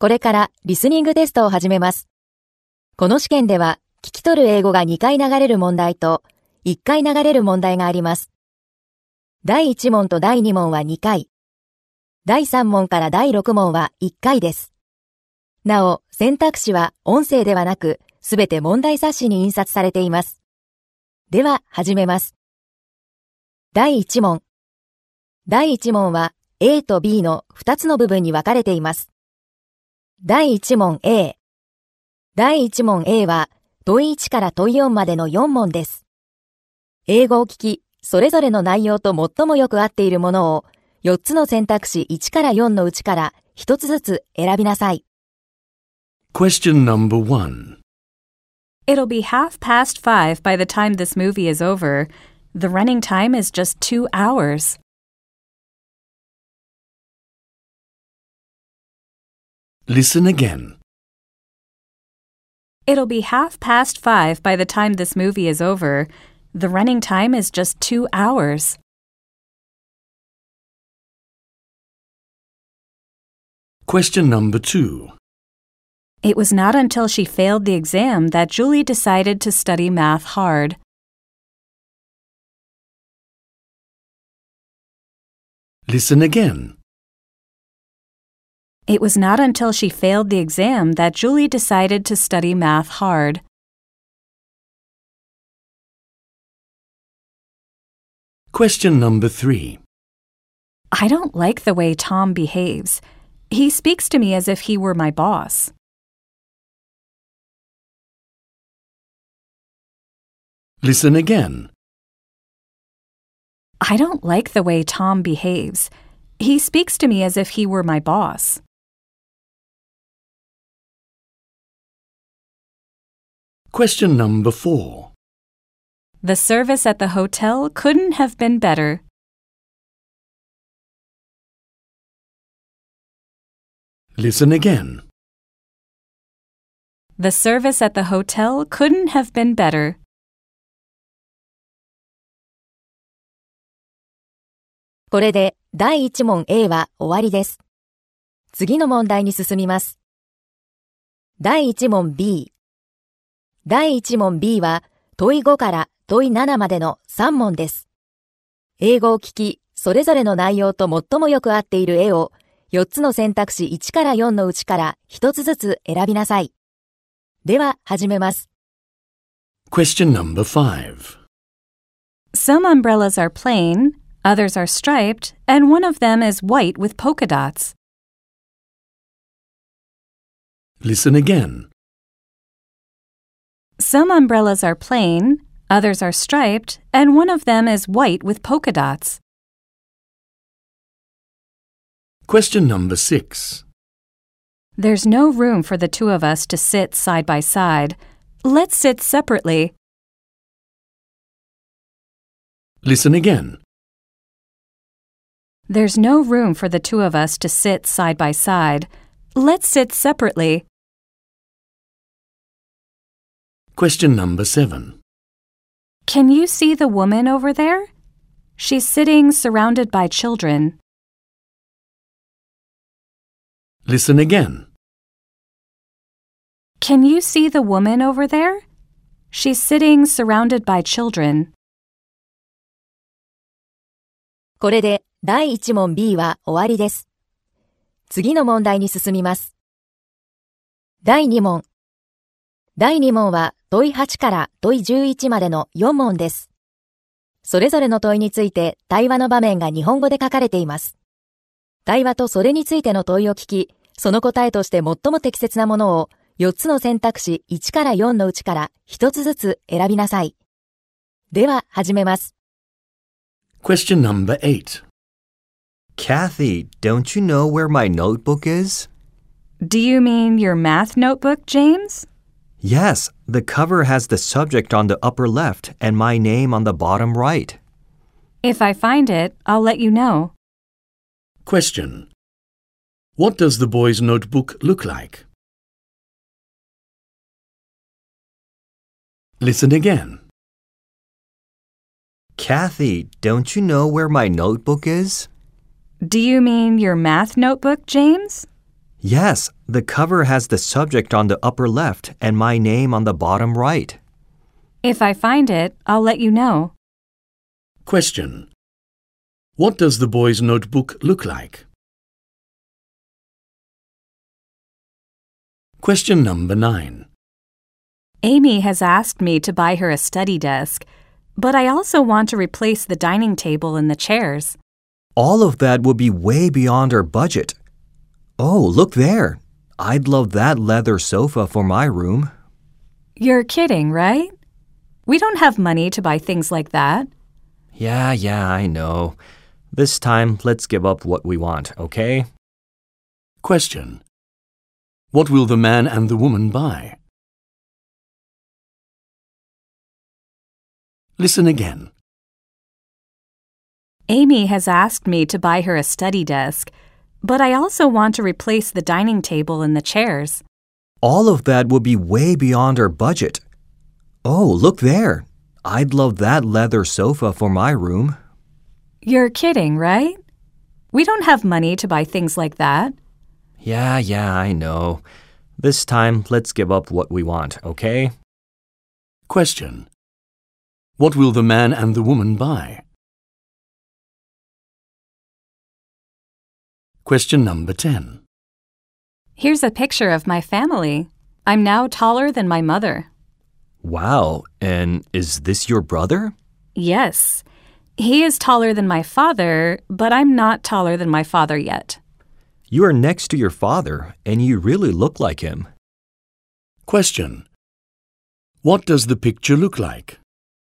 これからリスニングテストを始めます。この試験では、聞き取る英語が2回流れる問題と1回流れる問題があります。第1問と第2問は2回。第3問から第6問は1回です。なお、選択肢は音声ではなく、すべて問題冊子に印刷されています。では、始めます。第1問。第1問は A と B の2つの部分に分かれています。第1問 A。第1問 A は問1から問4までの4問です。英語を聞き、それぞれの内容と最もよく合っているものを4つの選択肢1から4のうちから1つずつ選びなさい。 Question number 1. It'll be 5:30 by the time this movie is over. The running time is just 2 hours. Listen again. It'll be 5:30 by the time this movie is over. The running time is just 2 hours. Question number 2. It was not until she failed the exam that Julie decided to study math hard. Listen again. It was not until she failed the exam that Julie decided to study math hard. Question number 3. I don't like the way Tom behaves. He speaks to me as if he were my boss. Listen again. I don't like the way Tom behaves. He speaks to me as if he were my boss. Question number 4. The service at the hotel couldn't have been better. Listen again. The service at the hotel couldn't have been better. これで第1問 A は終わりです。次の問題に進みます。第1問 B。第1問 B は問い5から問い7までの3問です。英語を聞き、それぞれの内容と最もよく合っている絵を4つの選択肢1から4のうちから1つずつ選びなさい。では始めます。 Question number 5. Some umbrellas are plain, others are striped, and one of them is white with polka dots. Listen again. Some umbrellas are plain, others are striped, and one of them is white with polka dots. Question number 6. There's no room for the two of us to sit side by side. Let's sit separately. Listen again. There's no room for the two of us to sit side by side. Let's sit separately. Question number 7. Can you see the woman over there? She's sitting surrounded by children. Listen again. Can you see the woman over there? She's sitting surrounded by children. これで第1問 B は終わりです。次の問題に進みます。第2問。第2問は問い8から問い11までの4問です。それぞれの問いについて対話の場面が日本語で書かれています。対話とそれについての問いを聞き、その答えとして最も適切なものを4つの選択肢1から4のうちから1つずつ選びなさい。では始めます。 Question number 8. Kathy, don't you know where my notebook is? Do you mean your math notebook, James? Yes, the cover has the subject on the upper left and my name on the bottom right. If I find it, I'll let you know. Question. What does the boy's notebook look like? Listen again. Kathy, don't you know where my notebook is? Do you mean your math notebook, James? Yes, the cover has the subject on the upper left and my name on the bottom right. If I find it, I'll let you know. Question. What does the boy's notebook look like? Question number 9. Amy has asked me to buy her a study desk, but I also want to replace the dining table and the chairs. All of that would be way beyond our budget. Oh, look there. I'd love that leather sofa for my room. You're kidding, right? We don't have money to buy things like that. Yeah, I know. This time, let's give up what we want, okay? Question. What will the man and the woman buy? Listen again. Amy has asked me to buy her a study desk, but I also want to replace the dining table and the chairs. All of that would be way beyond our budget. Oh, look there. I'd love that leather sofa for my room. You're kidding, right? We don't have money to buy things like that. Yeah, I know. This time, let's give up what we want, okay? Question. What will the man and the woman buy? Question number 10. Here's a picture of my family. I'm now taller than my mother. Wow, and is this your brother? Yes. He is taller than my father, but I'm not taller than my father yet. You are next to your father, and you really look like him. Question. What does the picture look like?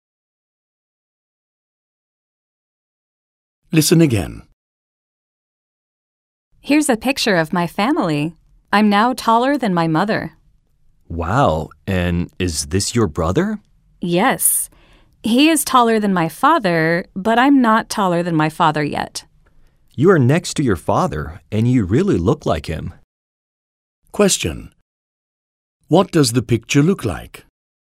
Listen again. Here's a picture of my family. I'm now taller than my mother. Wow, and is this your brother? Yes. He is taller than my father, but I'm not taller than my father yet. You are next to your father, and you really look like him. Question. What does the picture look like?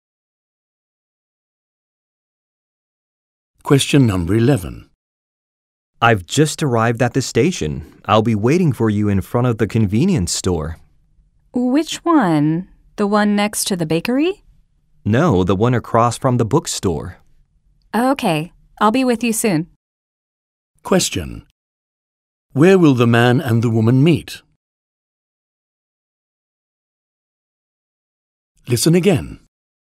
Question number 11. I've just arrived at the station. I'll be waiting for you in front of the convenience store. Which one? The one next to the bakery? No, the one across from the bookstore. Okay, I'll be with you soon. Question. Where will the man and the woman meet? Listen again.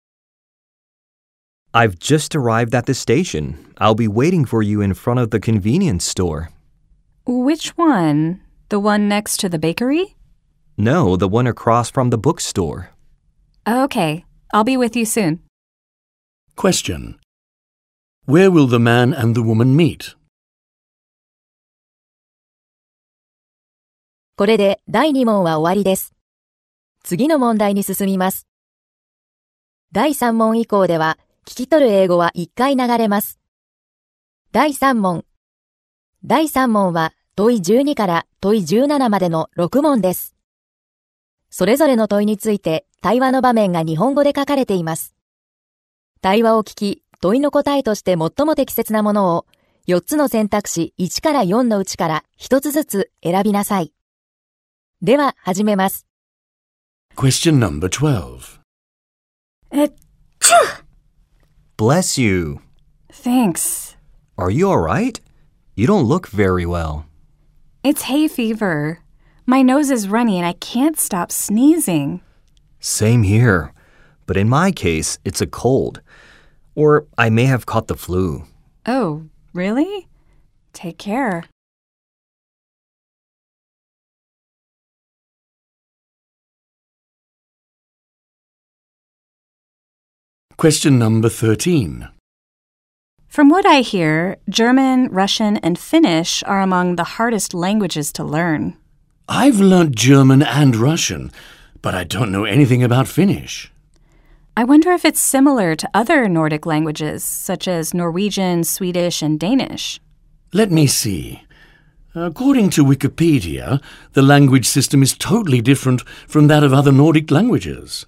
I've just arrived at the station. I'll be waiting for you in front of the convenience store. Which one? The one next to the bakery? No, the one across from the bookstore. Okay, I'll be with you soon. Question. Where will the man and the woman meet? これで第2問は終わりです。次の問題に進みます。第3問以降では、聞き取る英語は1回流れます。第3問。第3問は問い12から問い17までの6問です。それぞれの問いについて対話の場面が日本語で書かれています。対話を聞き、問いの答えとして最も適切なものを4つの選択肢1から4のうちから1つずつ選びなさい。では始めます。 Question number 12. Bless you. Thanks. Are you all right? You don't look very well. It's hay fever. My nose is runny and I can't stop sneezing. Same here. But in my case, it's a cold. Or I may have caught the flu. Oh, really? Take care. Question number 13. From what I hear, German, Russian, and Finnish are among the hardest languages to learn. I've learnt German and Russian, but I don't know anything about Finnish. I wonder if it's similar to other Nordic languages, such as Norwegian, Swedish, and Danish. Let me see. According to Wikipedia, the language system is totally different from that of other Nordic languages.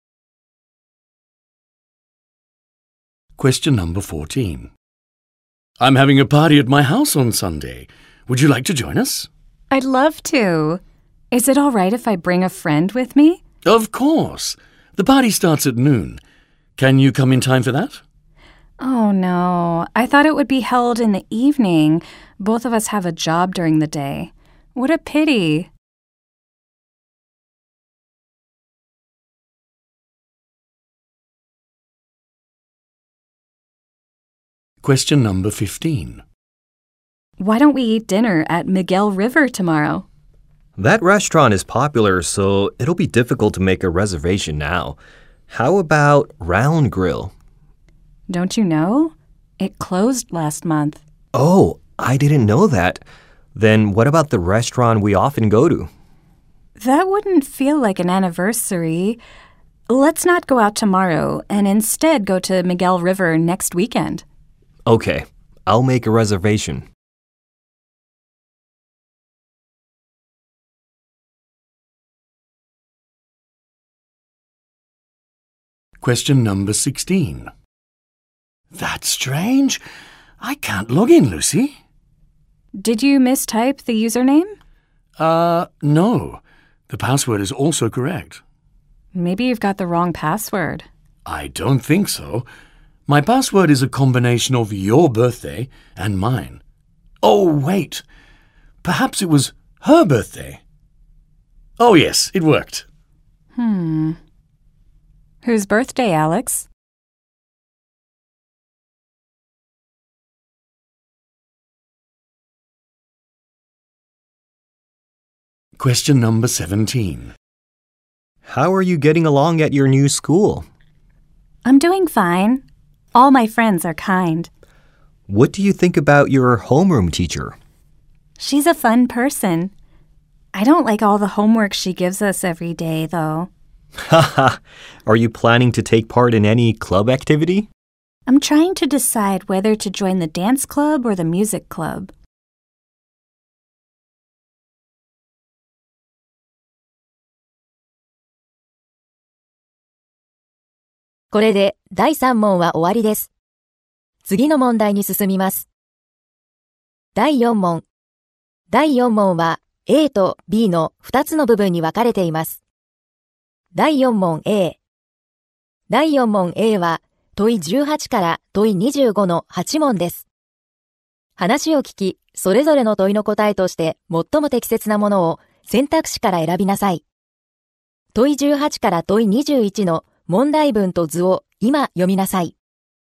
Question number 14. I'm having a party at my house on Sunday. Would you like to join us? I'd love to. Is it all right if I bring a friend with me? Of course. The party starts at noon. Can you come in time for that? Oh, no. I thought it would be held in the evening. Both of us have a job during the day. What a pity. Question number 15. Why don't we eat dinner at Miguel River tomorrow? That restaurant is popular, so it'll be difficult to make a reservation now. How about Round Grill? Don't you know? It closed last month. Oh, I didn't know that. Then what about the restaurant we often go to? That wouldn't feel like an anniversary. Let's not go out tomorrow and instead go to Miguel River next weekend. Okay, I'll make a reservation. Question number 16. That's strange. I can't log in, Lucy. Did you mistype the username? No. The password is also correct. Maybe you've got the wrong password. I don't think so. My password is a combination of your birthday and mine. Oh, wait. Perhaps it was her birthday. Oh, yes, it worked. Whose birthday, Alex? Question number 17. How are you getting along at your new school? I'm doing fine. All my friends are kind. What do you think about your homeroom teacher? She's a fun person. I don't like all the homework she gives us every day, though. Haha, are you planning to take part in any club activity? I'm trying to decide whether to join the dance club or the music club. 「これで第3問は終わりです。次の問題に進みます。第4問。第4問は A と B の2つの部分に分かれています。第4問 A。第4問 A は問い18から問い25の8問です。話を聞き、それぞれの問いの答えとして最も適切なものを選択肢から選びなさい。問い18から問い21の問題文と図を今読みなさい。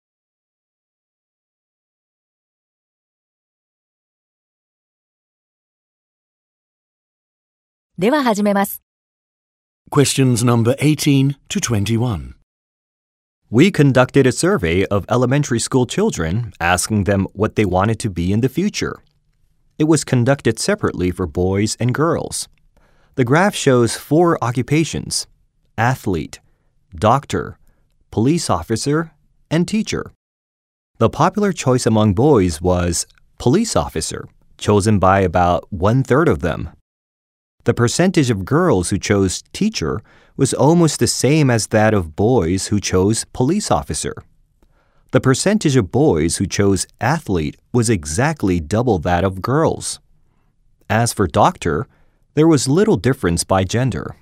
では始めます。 Questions number 18 to 21. We conducted a survey of elementary school children, asking them what they wanted to be in the future. It was conducted separately for boys and girls. The graph shows 4 occupations: athlete, doctor, police officer, and teacher. The popular choice among boys was police officer, chosen by about 1/3 of them. The percentage of girls who chose teacher was almost the same as that of boys who chose police officer. The percentage of boys who chose athlete was exactly double that of girls. As for doctor, there was little difference by gender.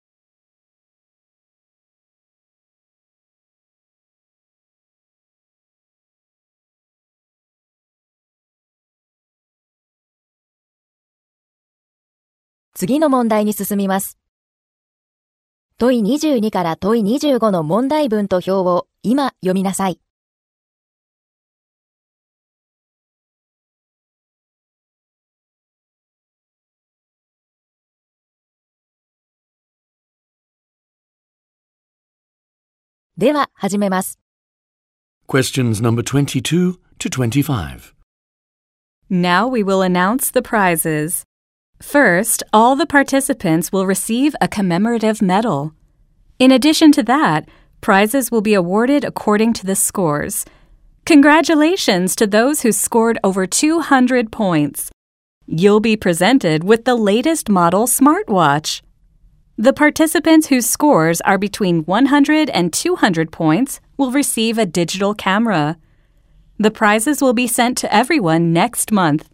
次の問題に進みます。問い22から問い25の問題文と表を今読みなさい。では始めます。 Questions number 22 to 25. Now we will announce the prizes. First, all the participants will receive a commemorative medal. In addition to that, prizes will be awarded according to the scores. Congratulations to those who scored over 200 points. You'll be presented with the latest model smartwatch. The participants whose scores are between 100 and 200 points will receive a digital camera. The prizes will be sent to everyone next month.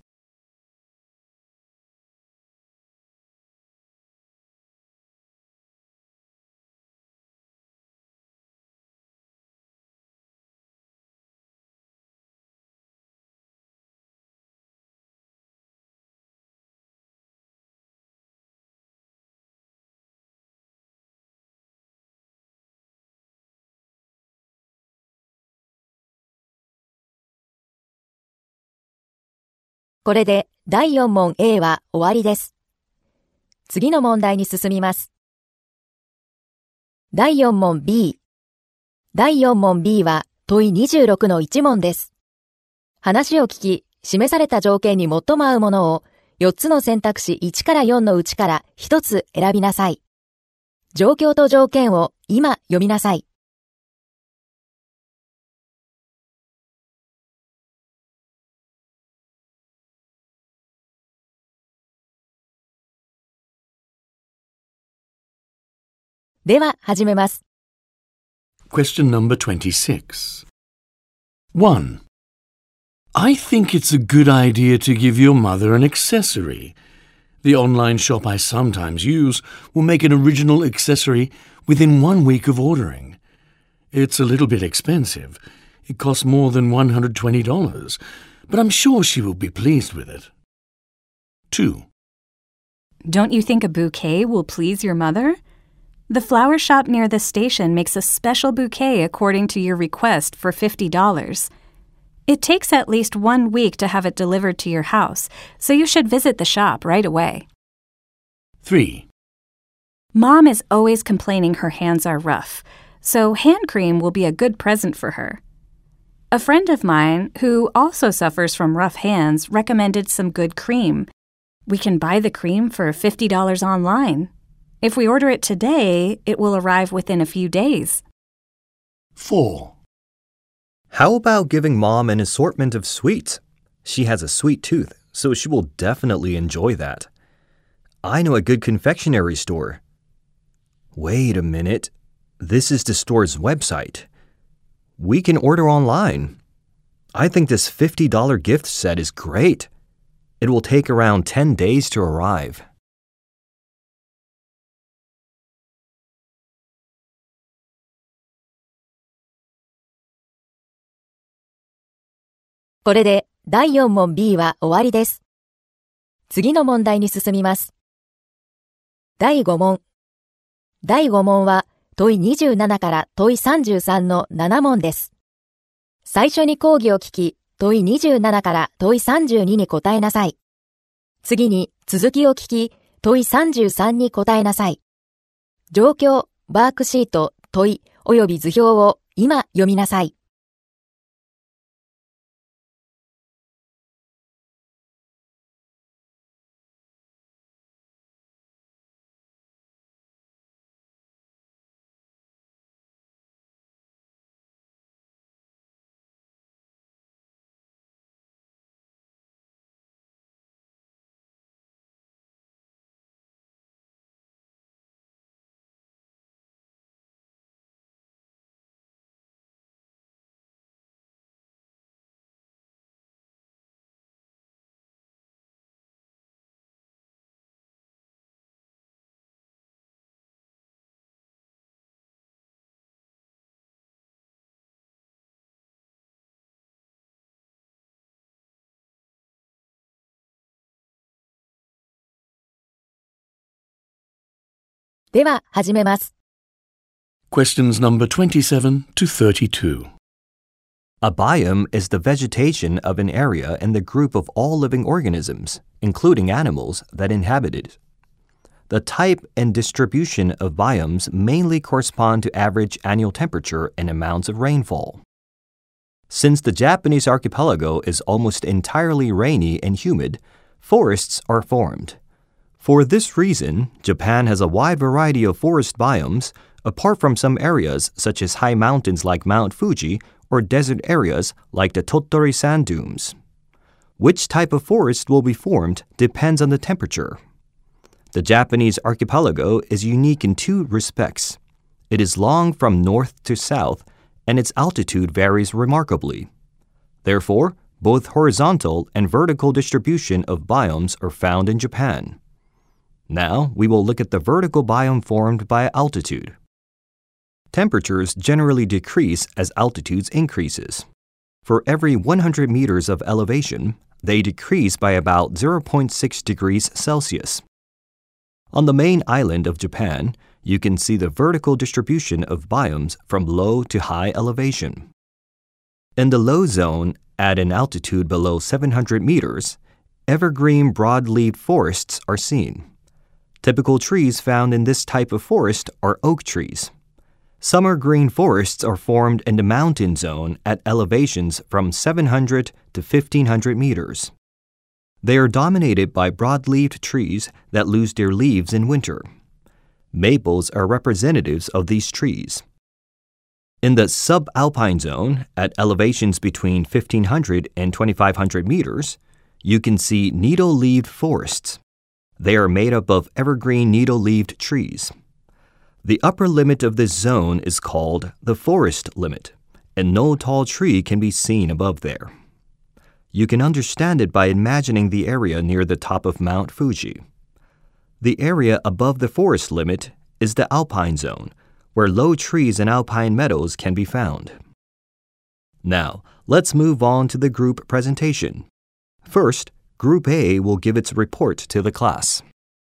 これで第4問 A は終わりです。次の問題に進みます。第4問 B。第4問 B は問い26の1問です。話を聞き、示された条件に最も合うものを4つの選択肢1から4のうちから1つ選びなさい。状況と条件を今読みなさい。では始めます。 Question number 26. 1. I think it's a good idea to give your mother an accessory. The online shop I sometimes use will make an original accessory within 1 week of ordering. It's a little bit expensive. It costs more than $120, but I'm sure she will be pleased with it. 2. Don't you think a bouquet will please your mother? The flower shop near the station makes a special bouquet according to your request for $50. It takes at least 1 week to have it delivered to your house, so you should visit the shop right away. 3. Mom is always complaining her hands are rough, so hand cream will be a good present for her. A friend of mine, who also suffers from rough hands, recommended some good cream. We can buy the cream for $50 online. If we order it today, it will arrive within a few days. 4. How about giving Mom an assortment of sweets? She has a sweet tooth, so she will definitely enjoy that. I know a good confectionery store. Wait a minute. This is the store's website. We can order online. I think this $50 gift set is great. It will take around 10 days to arrive. これで第4問 B は終わりです。次の問題に進みます。第5問。第5問は問い27から問い33の7問です。最初に講義を聞き、問い27から問い32に答えなさい。次に続きを聞き、問い33に答えなさい。状況、ワークシート、問いおよび図表を今読みなさい。では始めます。 Questions number 27 to 32. A biome is the vegetation of an area and the group of all living organisms, including animals, that inhabit it. The type and distribution of biomes mainly correspond to average annual temperature and amounts of rainfall. Since the Japanese archipelago is almost entirely rainy and humid, forests are formed. For this reason, Japan has a wide variety of forest biomes, apart from some areas such as high mountains like Mount Fuji or desert areas like the Tottori sand dunes. Which type of forest will be formed depends on the temperature. The Japanese archipelago is unique in 2 respects. It is long from north to south, and its altitude varies remarkably. Therefore, both horizontal and vertical distribution of biomes are found in Japan. Now, we will look at the vertical biome formed by altitude. Temperatures generally decrease as altitudes increases. For every 100 meters of elevation, they decrease by about 0.6 degrees Celsius. On the main island of Japan, you can see the vertical distribution of biomes from low to high elevation. In the low zone, at an altitude below 700 meters, evergreen broad-leaved forests are seen. Typical trees found in this type of forest are oak trees. Summer green forests are formed in the mountain zone at elevations from 700 to 1500 meters. They are dominated by broad-leaved trees that lose their leaves in winter. Maples are representatives of these trees. In the subalpine zone, at elevations between 1500 and 2500 meters, you can see needle-leaved forests. They are made up of evergreen needle-leaved trees. The upper limit of this zone is called the forest limit, and no tall tree can be seen above there. You can understand it by imagining the area near the top of Mount Fuji. The area above the forest limit is the alpine zone, where low trees and alpine meadows can be found. Now, let's move on to the group presentation. First, Group A will give its report to the class.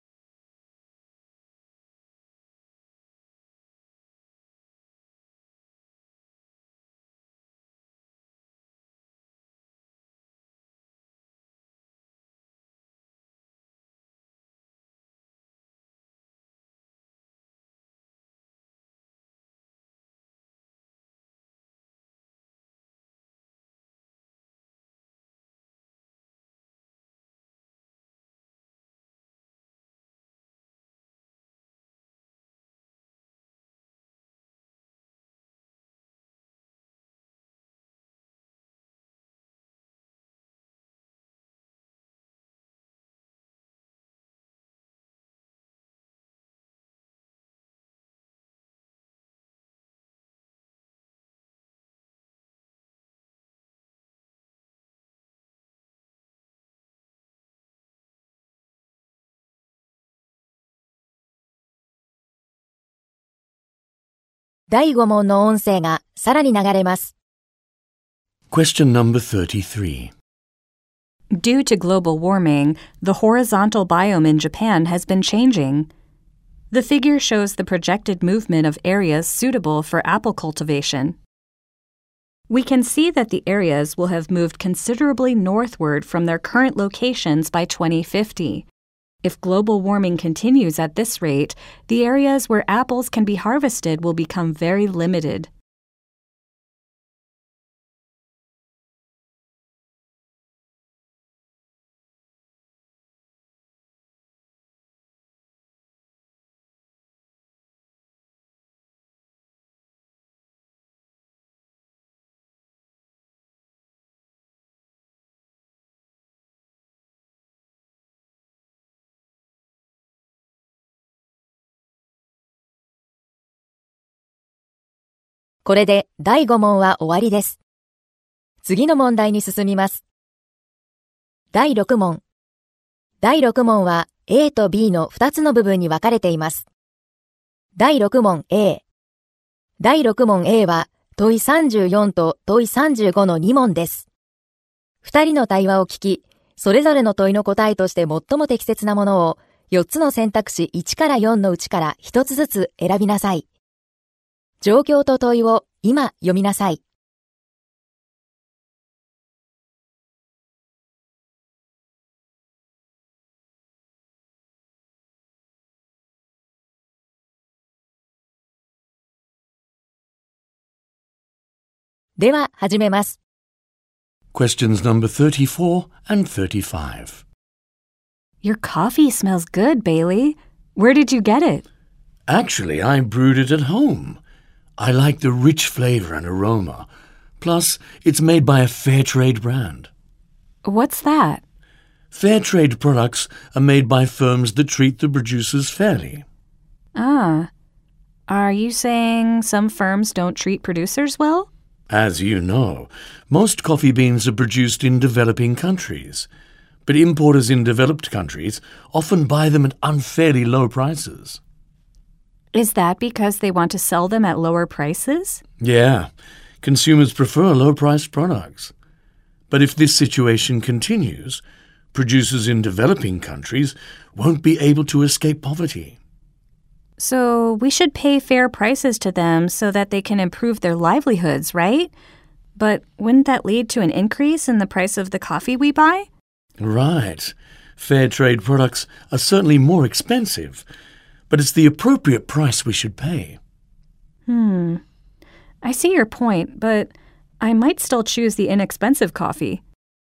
第5問の音声がさらに流れます。 Question number 33. Due to global warming, the horizontal biome in Japan has been changing. The figure shows the projected movement of areas suitable for apple cultivation. We can see that the areas will have moved considerably northward from their current locations by 2050. If global warming continues at this rate, the areas where apples can be harvested will become very limited. これで第5問は終わりです。次の問題に進みます。第6問。第6問は A と B の2つの部分に分かれています。第6問 A。第6問 A は問い34と問い35の2問です。2人の対話を聞き、それぞれの問いの答えとして最も適切なものを4つの選択肢1から4のうちから1つずつ選びなさい。状況と問いを今読みなさい。では始めます。 Questions number 34 and 35. Your coffee smells good, Bailey. Where did you get it? Actually, I brewed it at home. I like the rich flavor and aroma. Plus, it's made by a fair trade brand. What's that? Fair trade products are made by firms that treat the producers fairly. Ah. Are you saying some firms don't treat producers well? As you know, most coffee beans are produced in developing countries, but importers in developed countries often buy them at unfairly low prices. Is that because they want to sell them at lower prices? Yeah, consumers prefer low-priced products. But if this situation continues, producers in developing countries won't be able to escape poverty. So we should pay fair prices to them so that they can improve their livelihoods, right? But wouldn't that lead to an increase in the price of the coffee we buy? Right. Fair trade products are certainly more expensive, but it's the appropriate price we should pay. I see your point, but I might still choose the inexpensive coffee.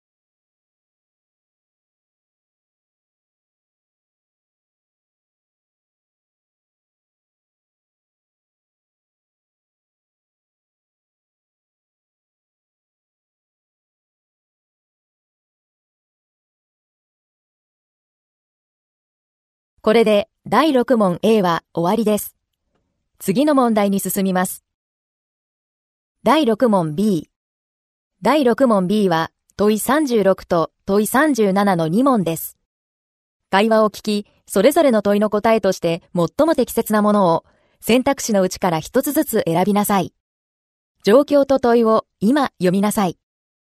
これで第6問 A は終わりです。次の問題に進みます。第6問 B。第6問 B は問い36と問い37の2問です。会話を聞き、それぞれの問いの答えとして最も適切なものを選択肢のうちから一つずつ選びなさい。状況と問いを今読みなさい。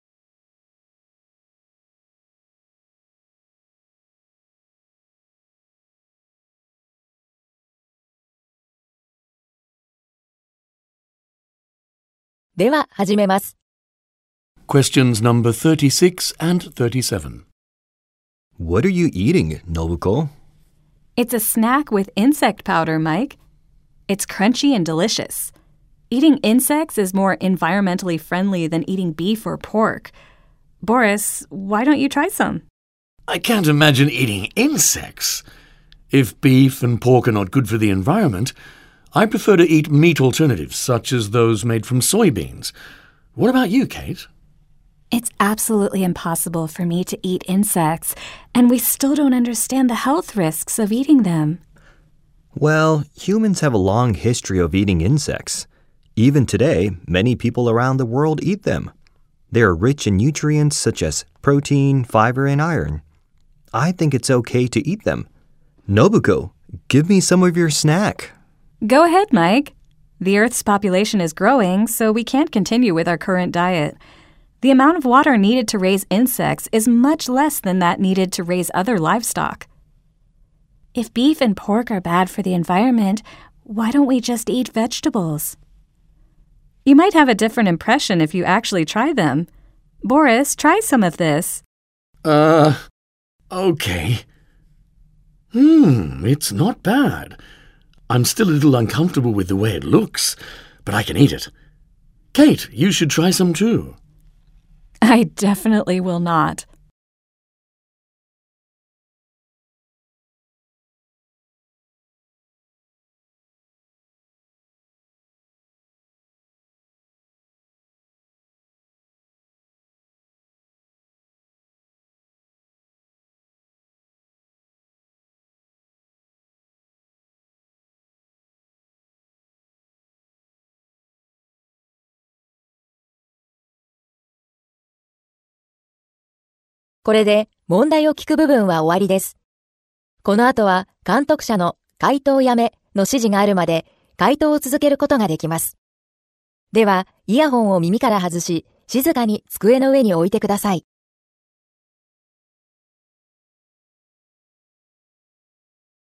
では始めます。 Questions number 36 and 37. What are you eating, Nobuko? It's a snack with insect powder, Mike. It's crunchy and delicious. Eating insects is more environmentally friendly than eating beef or pork. Boris, why don't you try some? I can't imagine eating insects. If beef and pork are not good for the environment, I prefer to eat meat alternatives, such as those made from soybeans. What about you, Kate? It's absolutely impossible for me to eat insects, and we still don't understand the health risks of eating them. Well, humans have a long history of eating insects. Even today, many people around the world eat them. They are rich in nutrients such as protein, fiber, and iron. I think it's okay to eat them. Nobuko, give me some of your snack. Go ahead, Mike. The Earth's population is growing, so we can't continue with our current diet. The amount of water needed to raise insects is much less than that needed to raise other livestock. If beef and pork are bad for the environment, why don't we just eat vegetables? You might have a different impression if you actually try them. Boris, try some of this. Okay. It's not bad. I'm still a little uncomfortable with the way it looks, but I can eat it. Kate, you should try some too. I definitely will not. これで問題を聞く部分は終わりです。この後は監督者の回答やめの指示があるまで回答を続けることができます。では、イヤホンを耳から外し、静かに机の上に置いてください。